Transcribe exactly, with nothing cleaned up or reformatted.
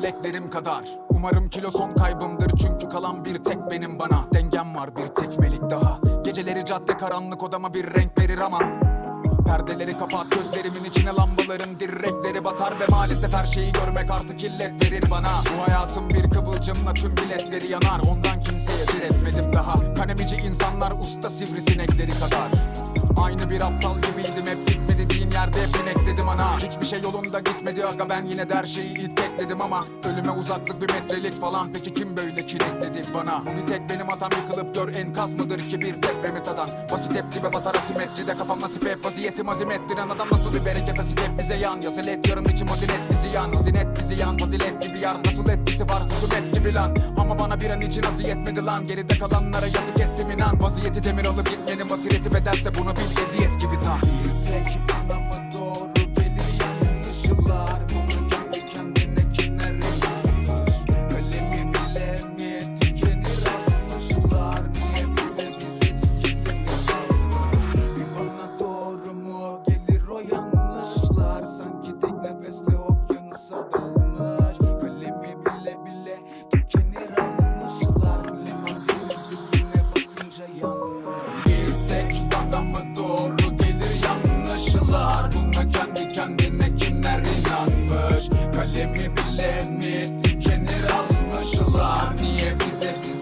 bileklerim kadar. Umarım kilo son kaybımdır, çünkü kalan bir tek benim bana. Dengem var, bir tekmelik daha. Geceleri cadde karanlık, odama bir renk verir ama perdeleri kapat, gözlerimin içine lambaların direkleri batar. Ve maalesef her şeyi görmek artık illet verir bana. Bu hayatım bir kıvılcımla tüm biletleri yanar. Ondan kimseye diretmedim daha. Kanemici insanlar usta sivrisinekleri kadar. Aynı bir aptal gibiydim, hep gitme dediğin yerde hep inekledim ana. Hiçbir şey yolunda gitmedi aga, ben yine de her şeyi itekledim ama ölüme uzaklık bir metrelik falan, peki kim böyle kirekledi bana? Bu bir tek benim hatam, yıkılıp gör enkaz mıdır ki bir depremi tadan? Basit hep dibe batar asimetride, kafam nasip hep vaziyetim azimettiren adam. Nasıl bir bereket asit hep bize yan, yasıl et yarın içim hazinet bizi yan. Hazinet bizi yan, fazilet gibi yar, nasıl etkisi var husumet gibi lan. Ama bana bir an için azı yetmedi lan, geride kalanlara yazık ettim inan. Vaziyeti demir alıp gitmenin basireti bedelse bunu bil, eziyet gibi tam. Bir tek bana mı doğru gelir yanlış yıllar, bunu kendi kendine kimler inanmış. Kalemi bile mi tükenir almışlar, niye bize bizi tükenir almış. Bir bana doğru mu gelir o yanlışlar, sanki tek nefesle okyanusa dalmış. Kalemi bile bile tükenir almışlar, liman yüzüne batınca yanmış. Bir tek bana mı doğru buna kendi kendine kimler inanmış? Kalemi bile mi tükenir almışlar, niye bize bize